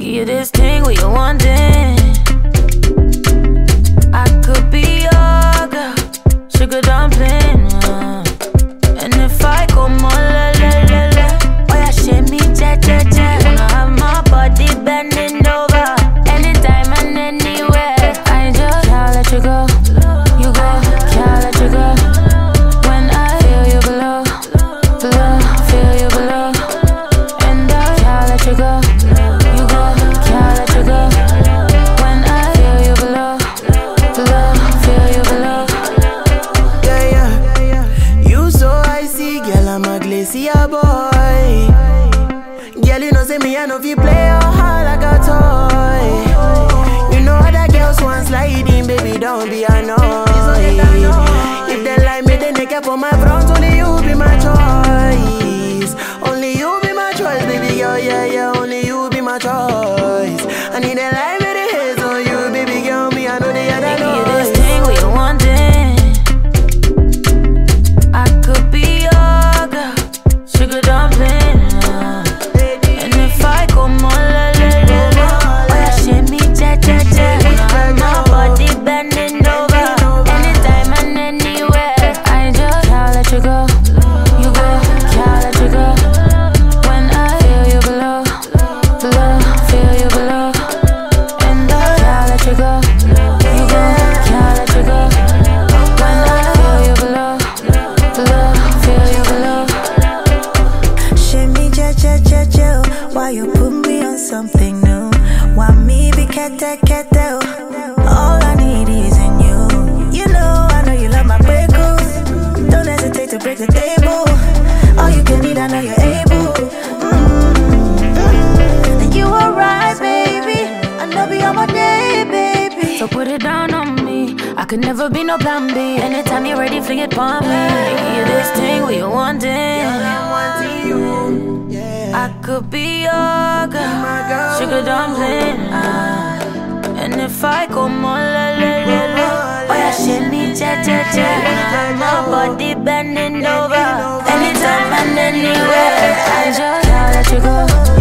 you this thing where you wanting. I could be your girl, sugar dumpling. And if I go more la la la la, oh yeah, shake me cha cha cha. You wanna have my body bending over, anytime and anywhere. I just can't let you go. You go, can't let you go. When I feel you below, below, feel you below, and I can't let you go. You go, can't let you go. When I feel you below, below, feel you below. Yeah, yeah. You so icy, girl, I'm a glacier boy. Girl, you know say me, I know if you play your heart like a toy. You know other girls want sliding, baby, don't be annoyed. If they like me, then they care for my front. Only you be my choice. Only you be my choice, baby girl, yeah, yeah. Only you be my choice. I need a life with the hits on you, baby girl, me, I know the other Give you noise. this thing where you wanting. I could be your girl, sugar dumpling. And if I go more la la la la, oh yeah, shake me cha cha cha. Wanna have my body bending over, anytime and anywhere. I just can't let you go. You go, can't let you go. When I feel you below, below, feel you below, and I can't let you go. You go, can't let you go. When I feel you below, below, feel you below. Shimmy, cha cha cha cha. Why you put me on something new? Why me be kete kete? All I need is in you. You know, I know you love my breakthroughs. Don't hesitate to break the table. All you can need, I know you're able. And you are right, baby. I know be on my day, baby. So put it down on me. I could never be no plan B. Anytime you're ready, fling it for me. Give you this thing where you wanting. I could be your girl, sugar dumpling. And if I go more la la la la, oh yeah, shake me cha cha cha. Wanna have my body bending over, anytime and anywhere. I just can't let you go.